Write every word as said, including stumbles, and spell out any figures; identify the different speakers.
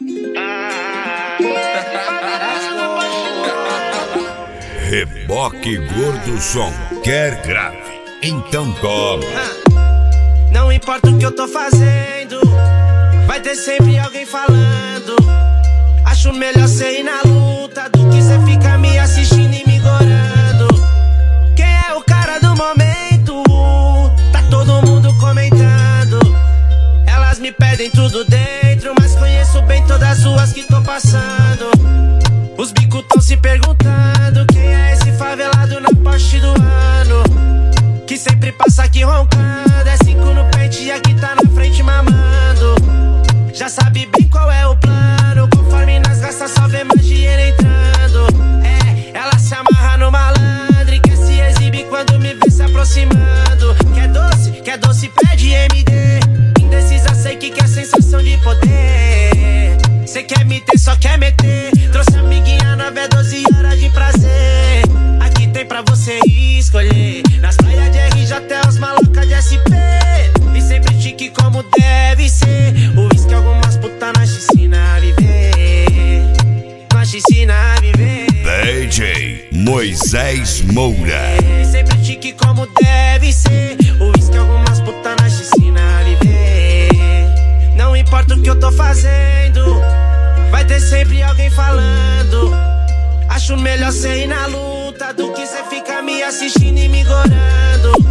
Speaker 1: Reboque Gordo Som. Quer grave? Então toma.
Speaker 2: Não importa o que eu tô fazendo, vai ter sempre alguém falando. Acho melhor cê ir na luta do que cê ficar me assistindo e me gorando. Quem é o cara do momento? Tá todo mundo comentando. Elas me pedem tudo dentro, mas conheço bem todas as ruas que tô passando. Os bicos tão se perguntando quem é esse favelado na Porsche do ano, que sempre passa aqui roncando. É cinco no pente e aqui tá na frente mamando. Já sabe bem qual é o plano, conforme nas gastas só vê mais dinheiro entrando. É, ela se amarra no malandro e quer se exibir quando me vê se aproximando. Quer doce, quer doce, pede M D. Indecisa, sei que quer sensação de poder. Cê quer me ter, só quer meter. Trouxe amiguinha, nove é doze horas de prazer. Aqui tem pra você escolher. Nas praias de R J até os malocas de S P. E sempre chique como deve ser. O uísque algumas putas nós te ensina a viver. Nós te ensina a viver.
Speaker 1: D J Moisés Moura.
Speaker 2: E sempre chique como deve ser. O uísque algumas putas nós te ensina a viver. Não importa o que eu tô fazendo, vai ter sempre alguém falando. Acho melhor cê ir na luta do que cê ficar me assistindo e me gorando.